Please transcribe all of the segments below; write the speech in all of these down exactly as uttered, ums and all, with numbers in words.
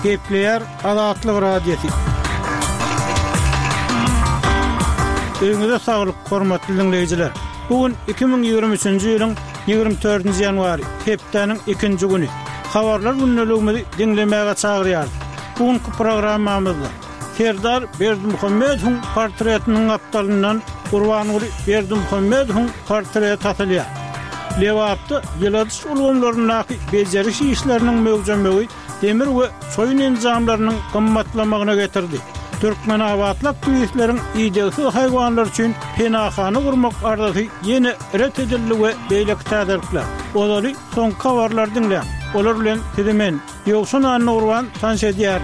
Gepleyer Azatlyk Radiosu. Öňüňizde saglyk, hormatly dinleyijiler. Bugün iki bin ýygrimi üçinji ýylyň ýygrimi dördünji ýanwary, hepdeniň ikinji güni. Habarlar günneligimizi dinlemäge çagyrýar. Bugünkü programmamyzda Serdar Berdimuhammedowyň portretiniň aptalyndan Gurbanyň Berdimuhammedowyň portreti atylýar. Lewapda ýyladys ulgamlarynyň bejeriş işleriniň möwjüdligi demir we soýun enjamlarynyň gymmatlamagyna getirdi. Türkmen awatlap tuýyşlaryň ideýasy haýwanlar üçin penahany gurmak arzusy ýene ret edildi we beýle täderlikler. Olary soňky habarlar dinleýär. Olar bilen Tidemen ýoksun anny urwan tanş edýär.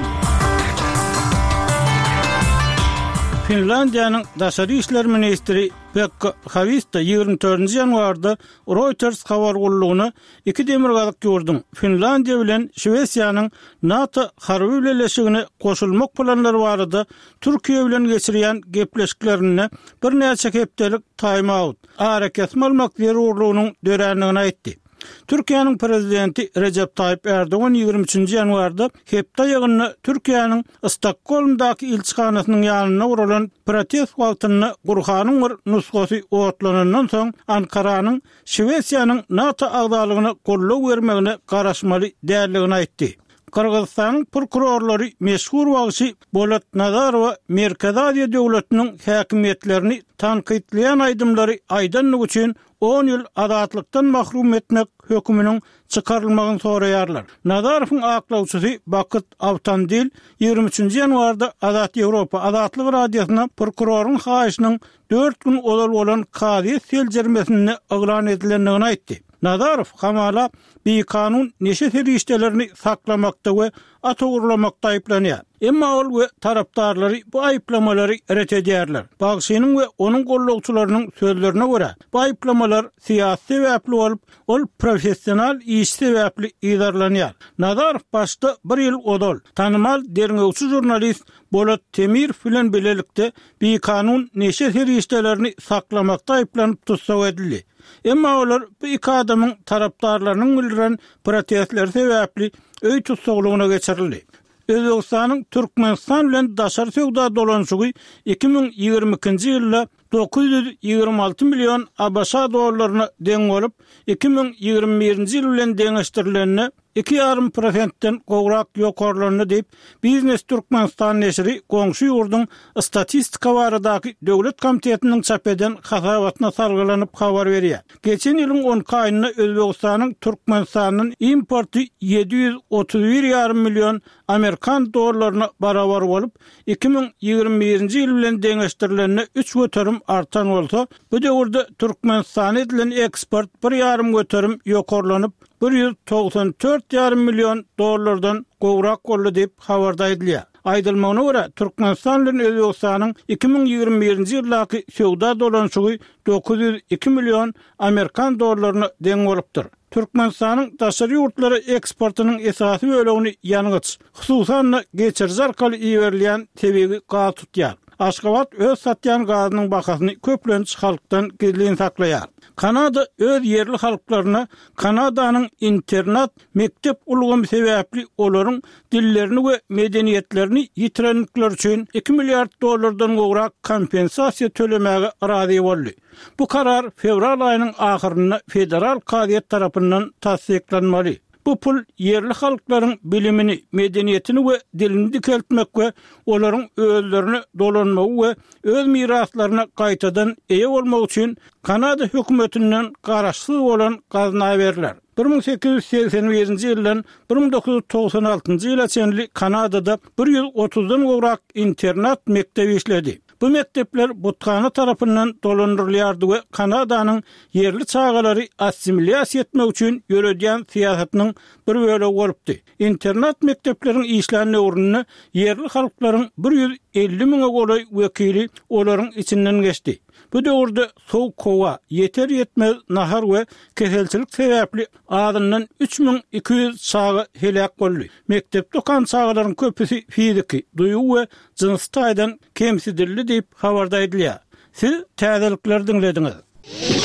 Finlandiýanyň daşary işler ministri Pekka Haavisto ýygrimi dördünji ýanwarda Reuters habar gullugyny iki demir gazyk gördüm. Finlandiýa bilen Şwesiýanyň NATO harby birleşigine goşulmak planlary barada Türkiýe bilen geçirýän gepleşiklerini bir näçe hepdelik time out araketme almak zerurlygynyň dörenligini aýtdy. Türkiýanyň prezidenti Recep Tayyip Erdoğan ýygrimi üçinji ýanwarda hepde ýygyny Türkiýanyň Stokholmdaky ilçihanasynyň ýanyna urulan protest wagtyny gurhanyň bir nusgasy otlanandan soň Ankaranyň Şwesiýanyň NATO agdalygyny gollaw bermegine garaşmaly däldigini aýtdy. Kırgızstanyň prokurorlary meşhur wagty Bolat Nazarow Merkezi Aziýa döwletiniň häkimetlerini tanqidleýän aýdymlary aýdanlyk üçin on ýyl azatlykdan mahrum etmek hökmüniň çykarylmagyny soraýarlar. Nazarowyň aklawçysy Bakyt Awtandil ýygrimi üçinji ýanwarda Azat Ýewropa Azatlyk Radiosyna prokuroryň haýyşynyň dört gün olal bolan kady seljermesini aglan edilendigini aýtdy. Nazarow hamala bir kanun neşe serişdelerini saklamakta ve atogurlamakta aýplanýar. Emma ol we tarapdarlary bu aýplamalary ret edýärler. Bagşynyň we onuň gollawçylarynyň sözlerine görä, bu aýplamalar siýasy sebäpli bolup, ol professional iş sebäpli ýazarlanýar. Nazarow başda bir ýyl odol, tanymal derňewçi jurnalist Bolat Temir bilen bilelikde bir kanun neşe serişdelerini saklamakta aýplanyp tutsak edildi. Emma olar bu iki adamyň tarapdarlarynyň bildiren protestler sebäpli öý tutsaglygyna geçirildi. Özbegistanyň Türkmenistan bilen daşary söwda dolanşygy iki bin ýygrimi ikinji ýylda dokuz ýüz ýygrimi alty million ABŞ dollaryna deň bolup, iki bin ýygrimi birinji ýyl bilen deňeşdirilenini iki ýarym prosentden gowrak ýokarlaryny diýip Biznes Türkmenistan neşri goňşy ýurduň statistika baradaky döwlet komitetiniň çap eden hasabatyna sargylanyp habar berýär. Geçen ýylyň onunky aýyna Özbegistanyň Türkmenistanyň importy ýedi ýüz otuz bir ýarym million Amerikan dollaryna barabar bolup, iki bin ýygrimi birinji ýyl bilen deňeşdirilenini üç göterim artan bolsa, bu döwürde Türkmenistana edilen eksport bir ýarym göterim ýokarlanyp bir ýüz togsan dört ýarym million dollardan gowrak boldy diýip habarda edilýär. Aýdylmagyna görä, Türkmenistan bilen Özbegistanyň iki bin ýygrimi birinji ýyldaky söwda dolanşygy dokuz ýüz iki million Amerikan dollaryna deň bolupdyr. Türkmenistanyň daşary ýurtlary eksportynyň esasy bölegini ýanyňyç, hususan geçirji arkaly iýerilýän tebigi gaz tutýar. Aşgabat öz satýan gazynyň bahasyny köplenç halkdan gizlin saklaýar. Kanada öz yerli halklaryna Kanadanyň internet mektep ulgamy sebäpli olaryň dillerini we medeniýetlerini ýitirenlikler üçin iki milliard dollardan gowrak kompensasiýa tölemäge razy boldy. Bu karar fevral aýynyň ahyryna federal kadyet tarapyndan tasdiklenmeli. Bu pul yerli halklaryň bilimini, medeniýetini we dilini dikeltmek we olaryň özlerini dolanmagy we öz miraslaryna gaýtadan eýe bolmak üçin Kanada hökümetinden garaşsyz bolan gazna berler. bir bin sekiz ýüz seksen birinji ýyldan bir bin dokuz ýüz togsan altynjy ýyla çenli Kanadada bir ýüz otuzdan gowrak internet mektebi işledi. Bu mektepler Butkana tarapyndan dolandyrylýardy we Kanadanyň yerli çağalary assimilyasiýa etmek üçin ýöredýän siýasatynyň bir bölegi bolupdy. İnternet mektepleriň işlerine ornuny yerli halklaryň bir ýüz elli miňe golay wekili olaryň içinden geçdi. Bu döwürde sow kowa, yeter yetmez nahar we keselçilik sebäpli adyndan üç bin iki ýüz çağı helak boldy. Mektep dokan çağlaryň köpüsi fiziki, duýu we jinsy taýdan kemsidildi diýip habarda edilýär. Siz täzelikler dinlediňiz.